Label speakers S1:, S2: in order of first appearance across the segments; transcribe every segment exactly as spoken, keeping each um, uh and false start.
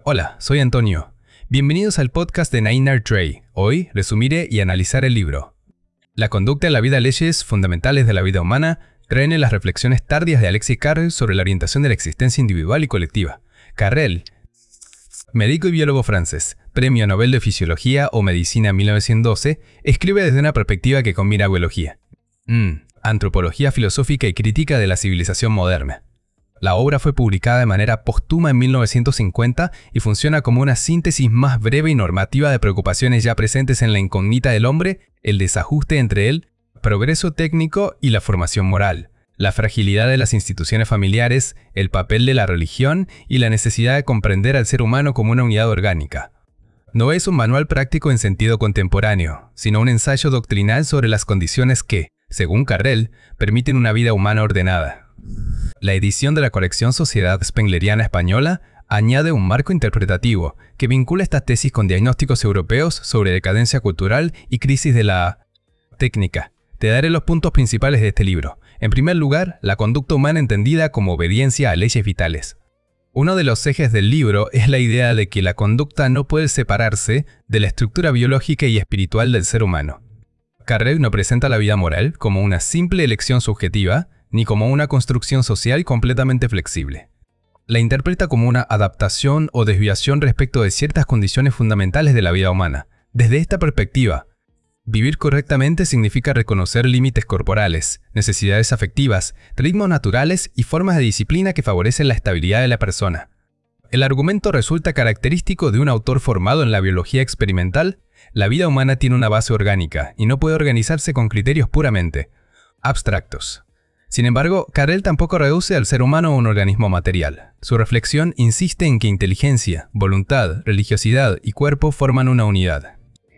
S1: Hola, soy Antonio. Bienvenidos al podcast de Nainar Trey. Hoy resumiré y analizar el libro. La conducta en la vida, leyes fundamentales de la vida humana, traen en las reflexiones tardías de Alexis Carrel sobre la orientación de la existencia individual y colectiva. Carrel, médico y biólogo francés, Premio Nobel de Fisiología o Medicina en mil novecientos doce, escribe desde una perspectiva que combina biología, mm, antropología filosófica y crítica de la civilización moderna. La obra fue publicada de manera póstuma en mil novecientos cincuenta y funciona como una síntesis más breve y normativa de preocupaciones ya presentes en la incógnita del hombre, el desajuste entre el progreso técnico y la formación moral, la fragilidad de las instituciones familiares, el papel de la religión y la necesidad de comprender al ser humano como una unidad orgánica. No es un manual práctico en sentido contemporáneo, sino un ensayo doctrinal sobre las condiciones que, según Carrel, permiten una vida humana ordenada. La edición de la colección Sociedad Spengleriana Española añade un marco interpretativo que vincula esta tesis con diagnósticos europeos sobre decadencia cultural y crisis de la técnica. Te daré los puntos principales de este libro. En primer lugar, la conducta humana entendida como obediencia a leyes vitales. Uno de los ejes del libro es la idea de que la conducta no puede separarse de la estructura biológica y espiritual del ser humano. Carrel no presenta la vida moral como una simple elección subjetiva, ni como una construcción social completamente flexible. La interpreta como una adaptación o desviación respecto de ciertas condiciones fundamentales de la vida humana. Desde esta perspectiva, vivir correctamente significa reconocer límites corporales, necesidades afectivas, ritmos naturales y formas de disciplina que favorecen la estabilidad de la persona. El argumento resulta característico de un autor formado en la biología experimental. La vida humana tiene una base orgánica y no puede organizarse con criterios puramente abstractos. Sin embargo, Carrel tampoco reduce al ser humano a un organismo material. Su reflexión insiste en que inteligencia, voluntad, religiosidad y cuerpo forman una unidad.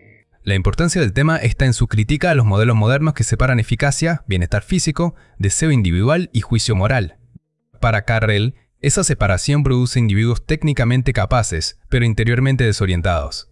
S1: La importancia del tema está en su crítica a los modelos modernos que separan eficacia, bienestar físico, deseo individual y juicio moral. Para Carrel, esa separación produce individuos técnicamente capaces, pero interiormente desorientados.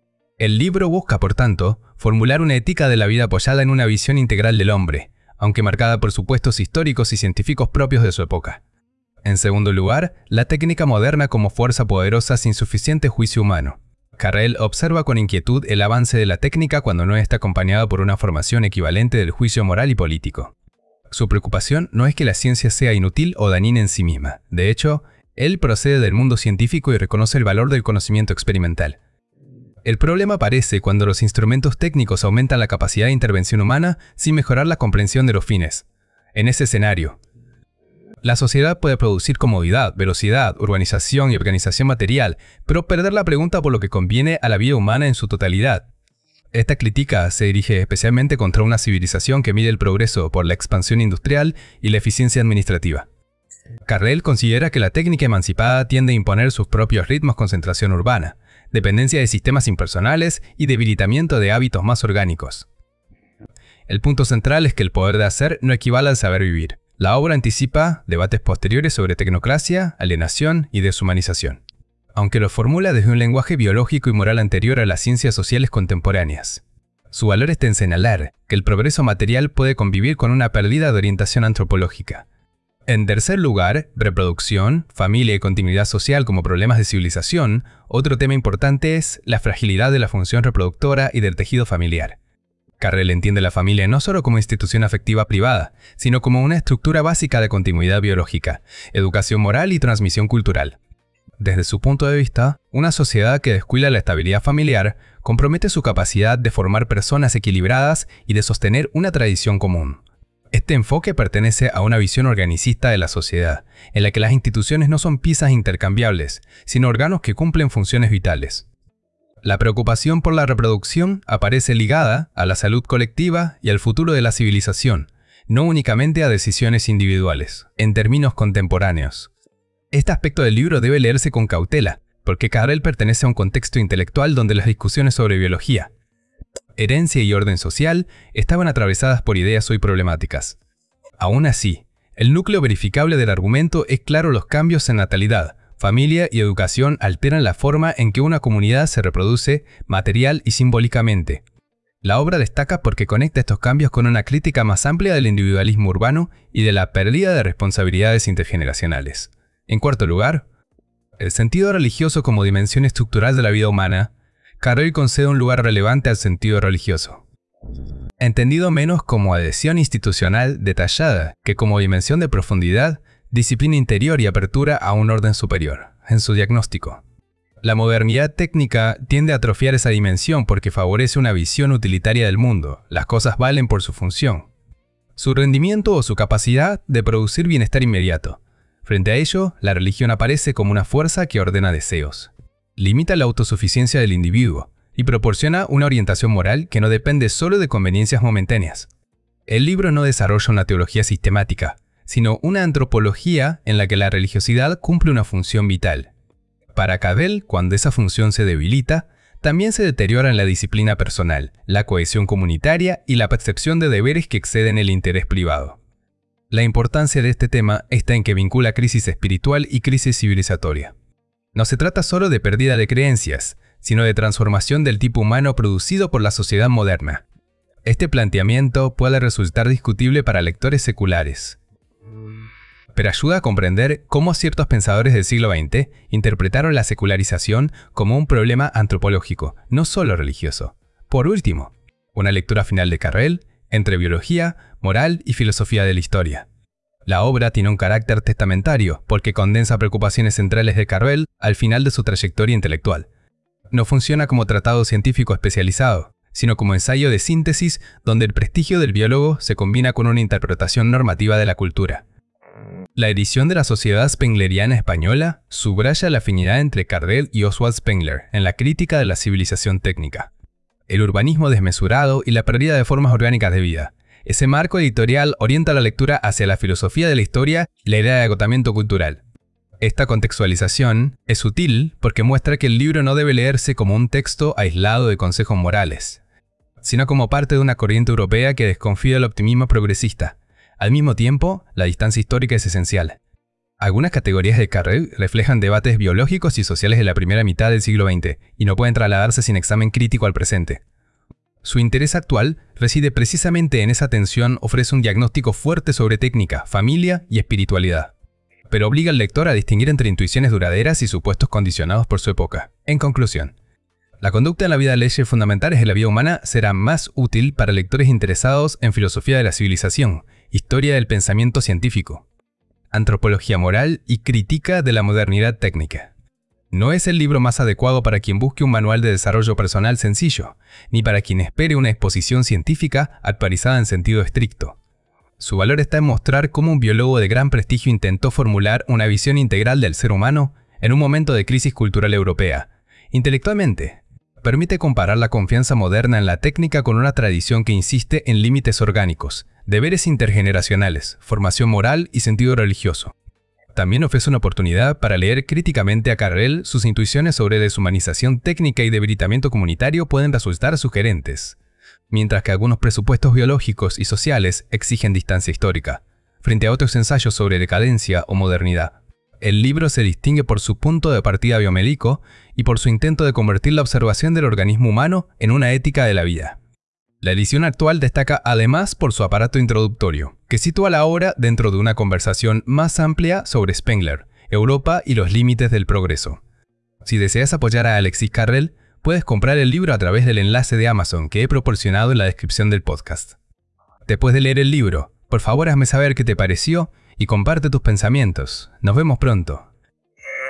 S1: El libro busca, por tanto, formular una ética de la vida apoyada en una visión integral del hombre, aunque marcada por supuestos históricos y científicos propios de su época. En segundo lugar, la técnica moderna como fuerza poderosa sin suficiente juicio humano. Carrel observa con inquietud el avance de la técnica cuando no está acompañado por una formación equivalente del juicio moral y político. Su preocupación no es que la ciencia sea inútil o dañina en sí misma. De hecho, él procede del mundo científico y reconoce el valor del conocimiento experimental. El problema aparece cuando los instrumentos técnicos aumentan la capacidad de intervención humana sin mejorar la comprensión de los fines. En ese escenario, la sociedad puede producir comodidad, velocidad, urbanización y organización material, pero perder la pregunta por lo que conviene a la vida humana en su totalidad. Esta crítica se dirige especialmente contra una civilización que mide el progreso por la expansión industrial y la eficiencia administrativa. Carrel considera que la técnica emancipada tiende a imponer sus propios ritmos de concentración urbana, dependencia de sistemas impersonales y debilitamiento de hábitos más orgánicos. El punto central es que el poder de hacer no equivale al saber vivir. La obra anticipa debates posteriores sobre tecnocracia, alienación y deshumanización, aunque lo formula desde un lenguaje biológico y moral anterior a las ciencias sociales contemporáneas. Su valor está en señalar que el progreso material puede convivir con una pérdida de orientación antropológica. En tercer lugar, reproducción, familia y continuidad social como problemas de civilización. Otro tema importante es la fragilidad de la función reproductora y del tejido familiar. Carrel entiende la familia no solo como institución afectiva privada, sino como una estructura básica de continuidad biológica, educación moral y transmisión cultural. Desde su punto de vista, una sociedad que descuida la estabilidad familiar compromete su capacidad de formar personas equilibradas y de sostener una tradición común. Este enfoque pertenece a una visión organicista de la sociedad, en la que las instituciones no son piezas intercambiables, sino órganos que cumplen funciones vitales. La preocupación por la reproducción aparece ligada a la salud colectiva y al futuro de la civilización, no únicamente a decisiones individuales, en términos contemporáneos. Este aspecto del libro debe leerse con cautela, porque Carrel pertenece a un contexto intelectual donde las discusiones sobre biología, herencia y orden social estaban atravesadas por ideas hoy problemáticas. Aún así, el núcleo verificable del argumento es claro: los cambios en natalidad, familia y educación alteran la forma en que una comunidad se reproduce material y simbólicamente. La obra destaca porque conecta estos cambios con una crítica más amplia del individualismo urbano y de la pérdida de responsabilidades intergeneracionales. En cuarto lugar, El sentido religioso como dimensión estructural de la vida humana, Carrel concede un lugar relevante al sentido religioso, entendido menos como adhesión institucional detallada que como dimensión de profundidad, disciplina interior y apertura a un orden superior, en su diagnóstico. La modernidad técnica tiende a atrofiar esa dimensión porque favorece una visión utilitaria del mundo, las cosas valen por su función, su rendimiento o su capacidad de producir bienestar inmediato. Frente a ello, la religión aparece como una fuerza que ordena deseos, limita la autosuficiencia del individuo y proporciona una orientación moral que no depende solo de conveniencias momentáneas. El libro no desarrolla una teología sistemática, sino una antropología en la que la religiosidad cumple una función vital. Para Carrel, cuando esa función se debilita, también se deterioran la disciplina personal, la cohesión comunitaria y la percepción de deberes que exceden el interés privado. La importancia de este tema está en que vincula crisis espiritual y crisis civilizatoria. No se trata solo de pérdida de creencias, sino de transformación del tipo humano producido por la sociedad moderna. Este planteamiento puede resultar discutible para lectores seculares, pero ayuda a comprender cómo ciertos pensadores del siglo veinte interpretaron la secularización como un problema antropológico, no solo religioso. Por último, una lectura final de Carrel entre biología, moral y filosofía de la historia. La obra tiene un carácter testamentario porque condensa preocupaciones centrales de Carrel al final de su trayectoria intelectual. No funciona como tratado científico especializado, sino como ensayo de síntesis donde el prestigio del biólogo se combina con una interpretación normativa de la cultura. La edición de la Sociedad Spengleriana Española subraya la afinidad entre Carrel y Oswald Spengler en la crítica de la civilización técnica, el urbanismo desmesurado y la pérdida de formas orgánicas de vida. Ese marco editorial orienta la lectura hacia la filosofía de la historia y la idea de agotamiento cultural. Esta contextualización es sutil porque muestra que el libro no debe leerse como un texto aislado de consejos morales, sino como parte de una corriente europea que desconfía del optimismo progresista. Al mismo tiempo, la distancia histórica es esencial. Algunas categorías de Carrel reflejan debates biológicos y sociales de la primera mitad del siglo veinte y no pueden trasladarse sin examen crítico al presente. Su interés actual reside precisamente en esa tensión, ofrece un diagnóstico fuerte sobre técnica, familia y espiritualidad, pero obliga al lector a distinguir entre intuiciones duraderas y supuestos condicionados por su época. En conclusión, la conducta en la vida, leyes fundamentales de la vida humana será más útil para lectores interesados en filosofía de la civilización, historia del pensamiento científico, antropología moral y crítica de la modernidad técnica. No es el libro más adecuado para quien busque un manual de desarrollo personal sencillo, ni para quien espere una exposición científica actualizada en sentido estricto. Su valor está en mostrar cómo un biólogo de gran prestigio intentó formular una visión integral del ser humano en un momento de crisis cultural europea. Intelectualmente, permite comparar la confianza moderna en la técnica con una tradición que insiste en límites orgánicos, deberes intergeneracionales, formación moral y sentido religioso. También ofrece una oportunidad para leer críticamente a Carrel. Sus intuiciones sobre deshumanización técnica y debilitamiento comunitario pueden resultar sugerentes, mientras que algunos presupuestos biológicos y sociales exigen distancia histórica, frente a otros ensayos sobre decadencia o modernidad. El libro se distingue por su punto de partida biomédico y por su intento de convertir la observación del organismo humano en una ética de la vida. La edición actual destaca además por su aparato introductorio, que sitúa la obra dentro de una conversación más amplia sobre Spengler, Europa y los límites del progreso. Si deseas apoyar a Alexis Carrel, puedes comprar el libro a través del enlace de Amazon que he proporcionado en la descripción del podcast. Después de leer el libro, por favor hazme saber qué te pareció y comparte tus pensamientos. Nos vemos pronto.